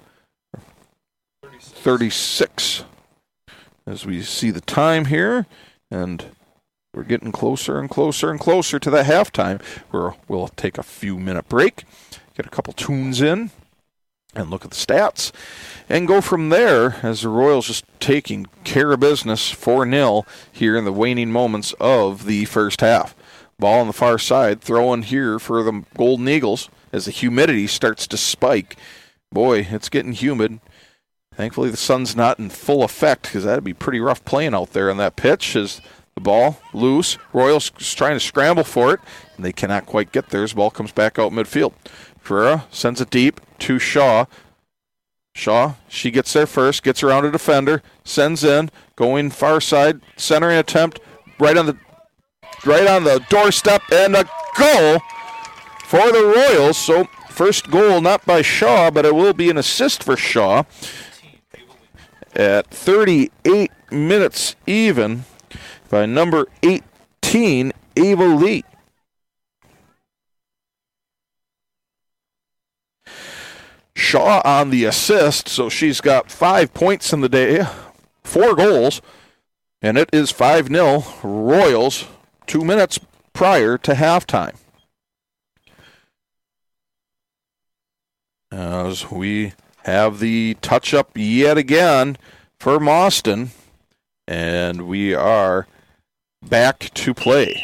36 as we see the time here, and we're getting closer and closer and closer to that halftime, where we'll take a few-minute break, get a couple tunes in, and look at the stats, and go from there as the Royals just taking care of business 4-0 here in the waning moments of the first half. Ball on the far side, throwing here for the Golden Eagles as the humidity starts to spike. Boy, it's getting humid. Thankfully the sun's not in full effect, because that'd be pretty rough playing out there on that pitch. As the ball loose, Royals trying to scramble for it, and they cannot quite get there as the ball comes back out midfield. Ferreira sends it deep to Shaw. Shaw, she gets there first, gets around a defender, sends in, going far side, centering attempt, right on the doorstep, and a goal for the Royals. So first goal not by Shaw, but it will be an assist for Shaw at 38 minutes even by number 18, Ava Lee. Shaw on the assist, so she's got 5 points in the day, 4 goals, and it is 5-0 Royals 2 minutes prior to halftime. As we have the touch-up yet again for Mauston, and we are back to play.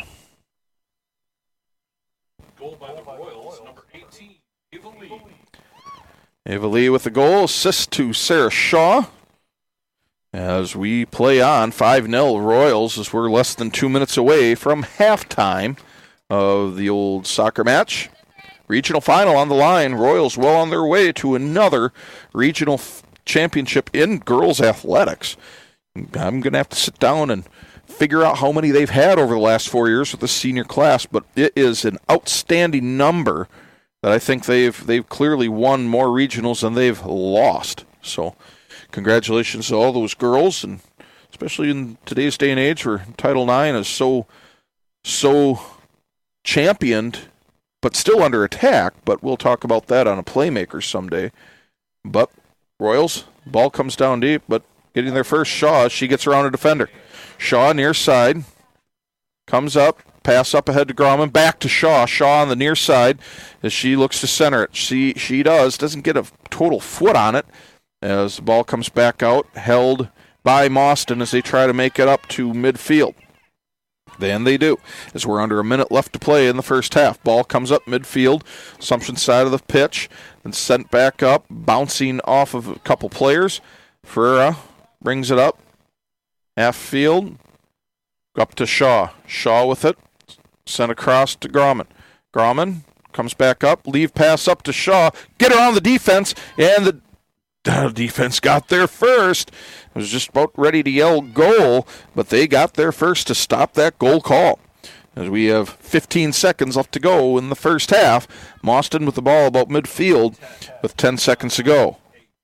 Goal by the Royals, number 18, Ava Lee. Ava Lee with the goal, assist to Sarah Shaw. As we play on 5-0 Royals, as we're less than 2 minutes away from halftime of the old soccer match. Regional final on the line. Royals well on their way to another regional championship in girls athletics. I'm going to have to sit down and figure out how many they've had over the last 4 years with the senior class, but it is an outstanding number that I think they've clearly won more regionals than they've lost. So congratulations to all those girls, and especially in today's day and age where Title IX is so championed but still under attack, but we'll talk about that on a Playmaker someday. But Royals, ball comes down deep, but getting there first, Shaw, she gets around a defender. Shaw near side, comes up, pass up ahead to Grauman, back to Shaw. Shaw on the near side as she looks to center it. She doesn't get a total foot on it as the ball comes back out, held by Mauston as they try to make it up to midfield. Then they do, as we're under a minute left to play in the first half. Ball comes up midfield, Assumption side of the pitch, and sent back up, bouncing off of a couple players. Ferreira brings it up, half field, up to Shaw. Shaw with it, sent across to Grauman. Grauman comes back up, leave pass up to Shaw, get around the defense, and the defense got there first. It was just about ready to yell goal, but they got there first to stop that goal call. As we have 15 seconds left to go in the first half, Mauston with the ball about midfield with 10 seconds to go.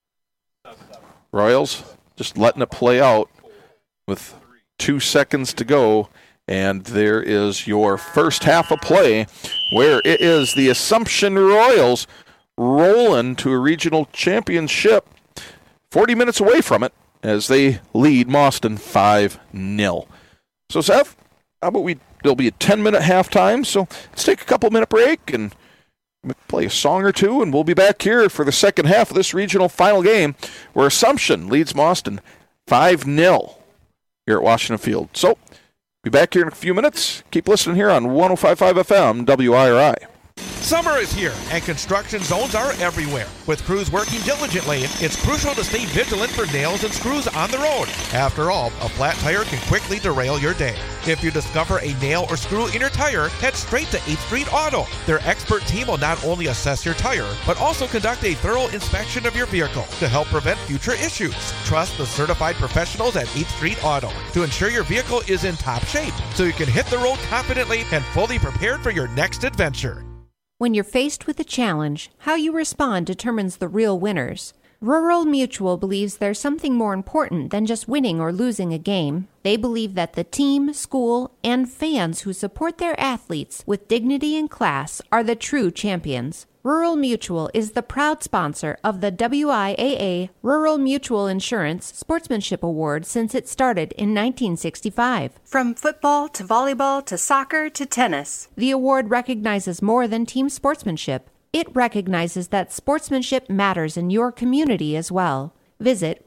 Royals just letting it play out with 2 seconds to go, and there is your first half of play where it is the Assumption Royals rolling to a regional championship 40 minutes away from it as they lead Mauston 5-0. So, Seth, how about there'll be a 10-minute halftime, so let's take a couple-minute break and play a song or two, and we'll be back here for the second half of this regional final game where Assumption leads Mauston 5-0 here at Washington Field. So, be back here in a few minutes. Keep listening here on 105.5 FM WIRI. Summer is here, and construction zones are everywhere. With crews working diligently, it's crucial to stay vigilant for nails and screws on the road. After all, a flat tire can quickly derail your day. If you discover a nail or screw in your tire, head straight to 8th Street Auto. Their expert team will not only assess your tire, but also conduct a thorough inspection of your vehicle to help prevent future issues. Trust the certified professionals at 8th Street Auto to ensure your vehicle is in top shape, so you can hit the road confidently and fully prepared for your next adventure. When you're faced with a challenge, how you respond determines the real winners. Rural Mutual believes there's something more important than just winning or losing a game. They believe that the team, school, and fans who support their athletes with dignity and class are the true champions. Rural Mutual is the proud sponsor of the WIAA Rural Mutual Insurance Sportsmanship Award since it started in 1965. From football to volleyball to soccer to tennis, the award recognizes more than team sportsmanship. It recognizes that sportsmanship matters in your community as well. Visit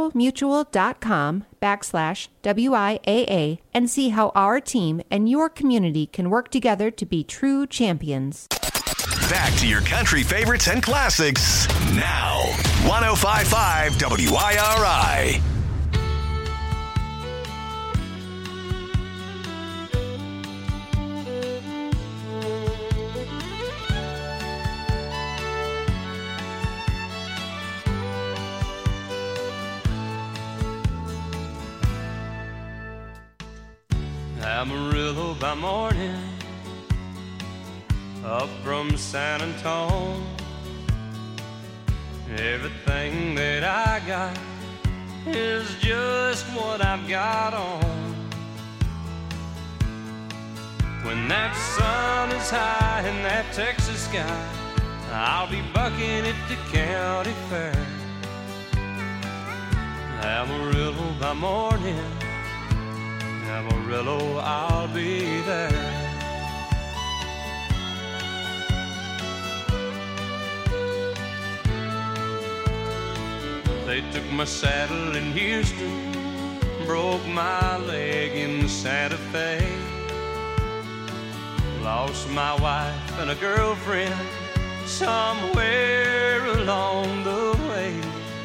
ruralmutual.com/WIAA and see how our team and your community can work together to be true champions. Back to your country favorites and classics now. 105.5 WIRI. Amarillo by morning, up from San Antonio. Everything that I got is just what I've got on. When that sun is high in that Texas sky, I'll be bucking at the county fair. Amarillo by morning, Amarillo, I'll be there. They took my saddle in Houston, broke my leg in Santa Fe, lost my wife and a girlfriend somewhere along the way.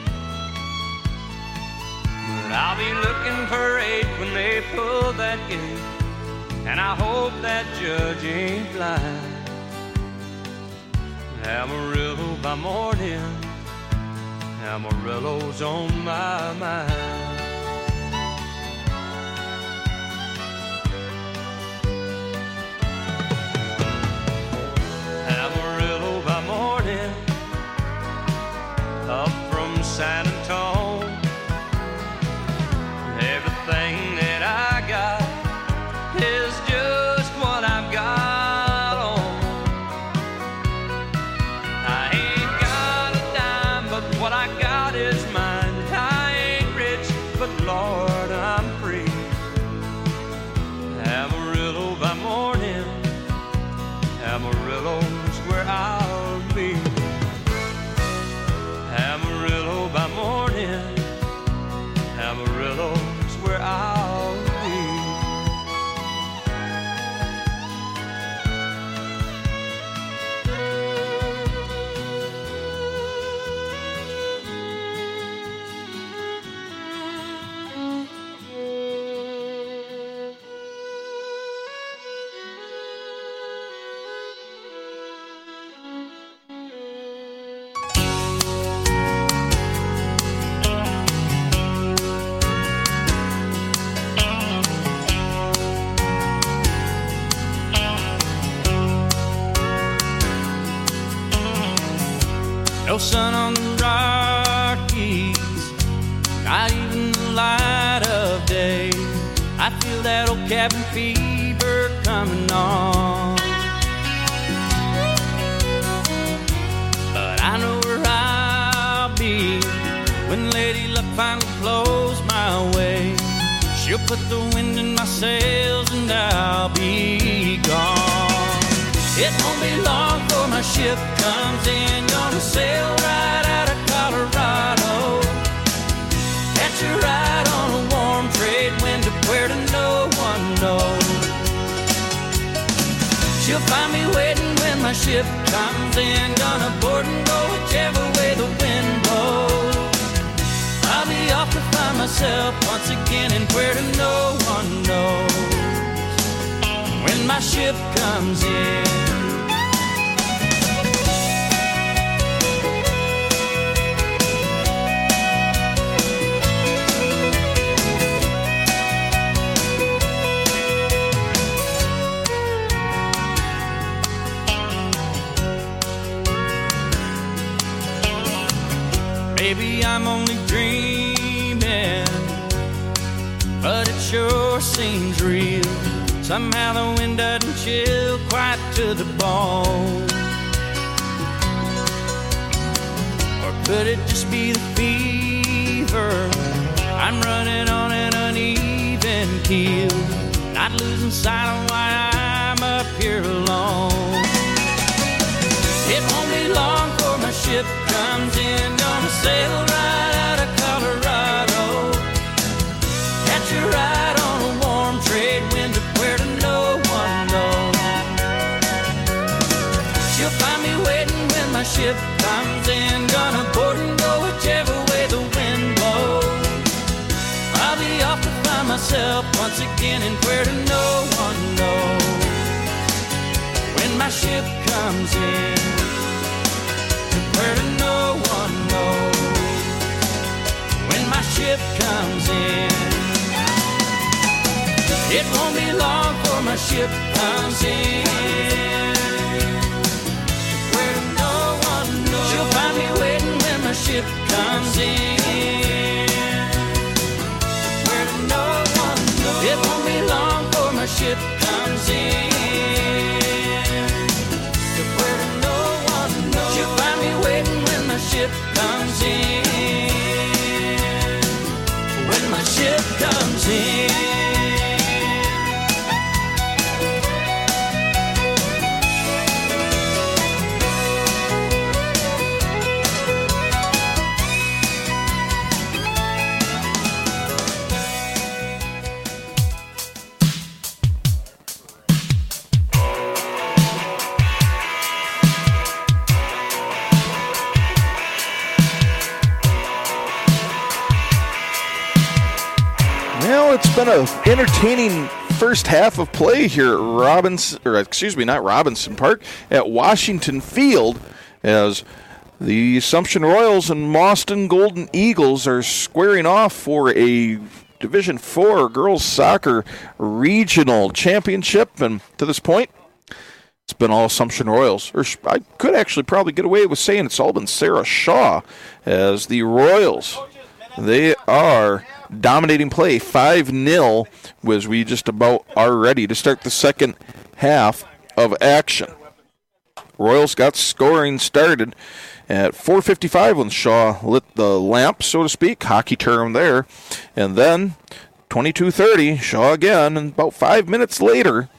But I'll be looking for 8 when they pull that gate, and I hope that judge ain't blind. Amarillo by morning, Amarillo's on my mind. Amarillo by morning, up from San Antonio. Everything that I got is just what I've got on. Lord, I'm free. Amarillo by morning, Amarillo's where I'll be. Amarillo by morning, Amarillo's where I'll be. No sun on the Rockies, not even the light of day. I feel that old cabin fever coming on. But I know where I'll be when Lady Luck finally blows my way. She'll put the wind in my sails and I'll be gone. It won't be long before my ship comes in, gonna sail right out of Colorado. Catch a ride on a warm trade wind to where no one knows. She'll find me waiting when my ship comes in, gonna board and go whichever way the wind blows. I'll be off to find myself once again in where no one knows. When my ship comes in, maybe I'm only dreaming, but it sure seems real. Somehow the wind doesn't chill quite to the bone. Or could it just be the fever? I'm running on an uneven keel, not losing sight of why I'm up here alone. It won't be long before my ship comes in, gonna sail right out of Colorado. Catch a ride on a warm trade wind to where no one knows. She'll find me waiting when my ship comes in, gonna board and go whichever way the wind blows. I'll be off to find myself once again in where no one knows. When my ship comes in, where no one knows. When my ship comes in, it won't be long before my ship comes in, where no one knows. She'll find me waiting when my ship comes in, where no one knows. It won't be long before my ship comes in, where no one knows. She'll find me waiting when my ship comes in, when my ship comes in. Well, it's been an entertaining first half of play here at Robinson Park, at Washington Field, as the Assumption Royals and Mauston Golden Eagles are squaring off for a Division IV girls soccer regional championship. And to this point, it's been all Assumption Royals. Or I could actually probably get away with saying it's all been Sarah Shaw, as the Royals, they are dominating play 5-0 as we just about are ready to start the second half of action. Royals got scoring started at 4:55 when Shaw lit the lamp, so to speak, hockey term there. And then 22:30, Shaw again, and about 5 minutes later,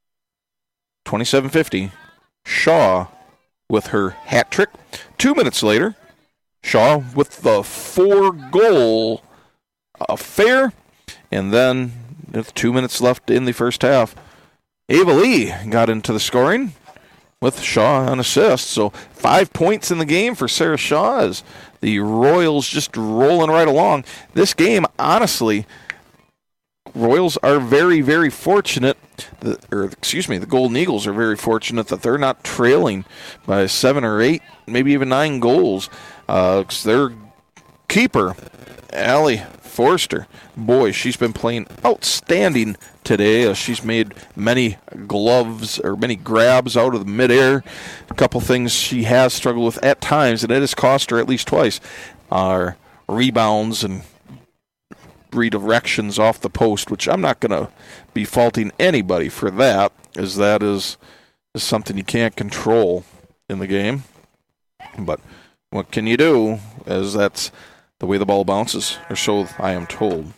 27:50, Shaw with her hat trick. 2 minutes later, Shaw with the 4-goal affair. And then, with 2 minutes left in the first half, Ava Lee got into the scoring with Shaw on assist. So 5 points in the game for Sarah Shaw as the Royals just rolling right along. This game, honestly, Royals are very, very fortunate, the Golden Eagles are very fortunate that they're not trailing by 7 or 8, maybe even 9 goals. 'Cause their keeper, Allie Forster, boy, she's been playing outstanding today. She's made many grabs out of the midair. A couple things she has struggled with at times, and it has cost her at least twice, are rebounds and redirections off the post, which I'm not going to be faulting anybody for that, as that is something you can't control in the game. But what can you do, as that's the way the ball bounces, or so I am told.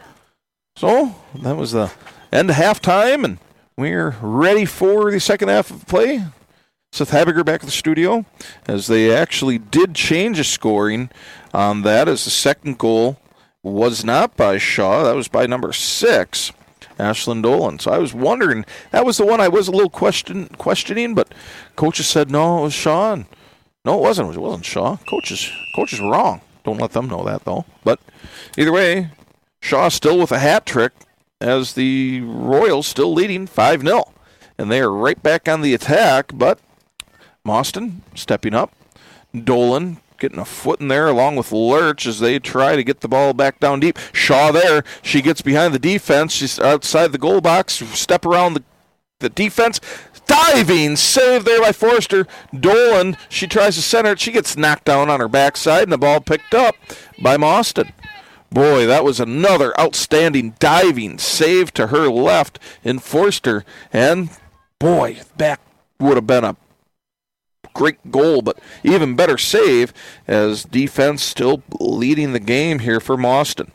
So that was the end of halftime, and we're ready for the second half of play. Seth Habiger back at the studio, as they actually did change the scoring on that, as the second goal was not by Shaw. That was by number 6, Ashlyn Dolan. So I was wondering, that was the one I was a little questioning, but coaches said no, it was Shaw. No, it wasn't. It wasn't Shaw. Coaches were wrong. Don't let them know that, though. But either way, Shaw still with a hat trick, as the Royals still leading 5-0. And they are right back on the attack, but Mauston stepping up. Dolan getting a foot in there along with Lurch as they try to get the ball back down deep. Shaw there. She gets behind the defense. She's outside the goal box. Step around the defense. Diving save there by Forster. Dolan, she tries to center it. She gets knocked down on her backside, and the ball picked up by Mauston. Boy, that was another outstanding diving save to her left in Forster. And, boy, that would have been a great goal, but even better save, as defense still leading the game here for Mauston.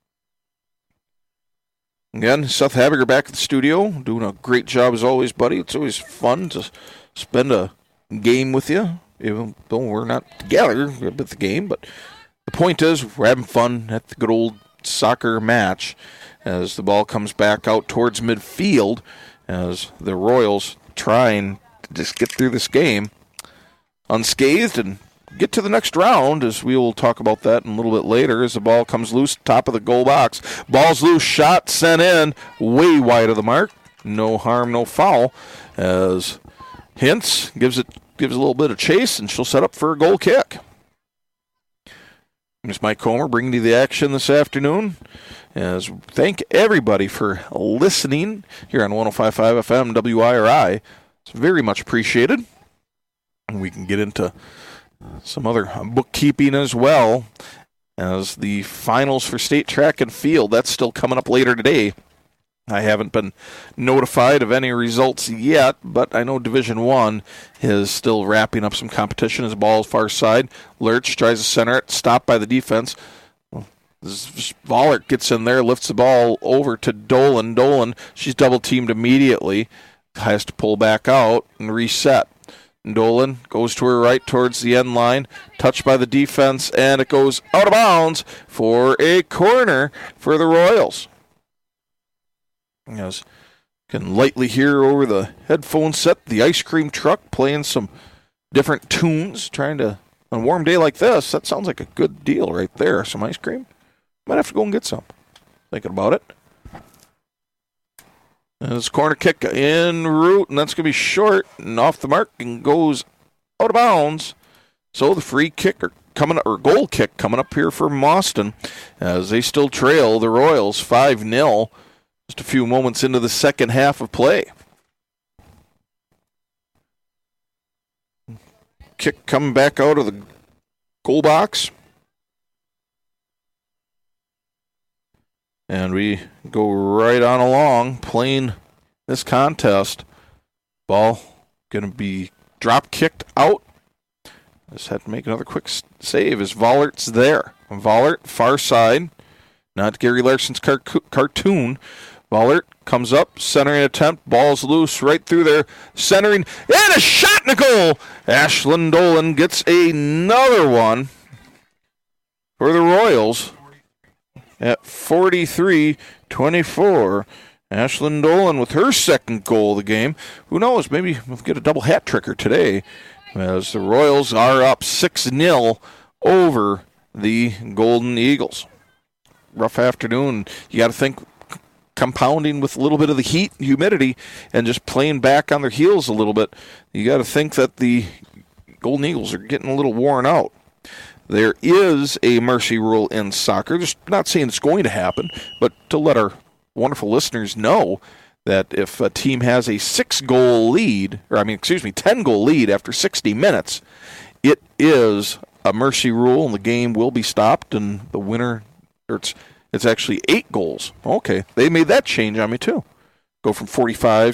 Again, Seth Habiger back at the studio, doing a great job as always, buddy. It's always fun to spend a game with you, even though we're not together at the game. But the point is, we're having fun at the good old soccer match as the ball comes back out towards midfield, as the Royals trying to just get through this game unscathed and get to the next round, as we will talk about that in a little bit later, as the ball comes loose, top of the goal box. Ball's loose, shot sent in, way wide of the mark. No harm, no foul, as Hintz gives a little bit of chase, and she'll set up for a goal kick. Here's Mike Comer bringing you the action this afternoon. As thank everybody for listening here on 105.5 FM WIRI. It's very much appreciated. And we can get into some other bookkeeping as well, as the finals for state track and field. That's still coming up later today. I haven't been notified of any results yet, but I know Division I is still wrapping up some competition as the ball is far side. Lurch tries to center it, stopped by the defense. Vollert gets in there, lifts the ball over to Dolan. Dolan, she's double-teamed immediately, has to pull back out and reset. Dolan goes to her right towards the end line, touched by the defense, and it goes out of bounds for a corner for the Royals. As you can lightly hear over the headphone set, the ice cream truck playing some different tunes, trying to, on a warm day like this, that sounds like a good deal right there. Some ice cream. Might have to go and get some. Thinking about it. This corner kick en route, and that's going to be short and off the mark and goes out of bounds. So the free kick goal kick coming up here for Mauston, as they still trail the Royals 5-0 just a few moments into the second half of play. Kick coming back out of the goal box. And we go right on along playing this contest. Ball going to be drop kicked out. Just had to make another quick save as Vollert's there. Vollert, far side. Not Gary Larson's cartoon. Vollert comes up, centering attempt. Ball's loose right through there. Centering, and a shot and a goal. Ashlyn Dolan gets another one for the Royals at 43-24. Ashlyn Dolan with her second goal of the game. Who knows, maybe we'll get a double hat tricker today as the Royals are up 6-0 over the Golden Eagles. Rough afternoon. You got to think compounding with a little bit of the heat and humidity and just playing back on their heels a little bit. You got to think that the Golden Eagles are getting a little worn out. There is a mercy rule in soccer. Just not saying it's going to happen, but to let our wonderful listeners know that if a team has a 10-goal lead after 60 minutes, it is a mercy rule and the game will be stopped and the winner, or it's actually 8 goals. Okay, they made that change on me too. Go from 45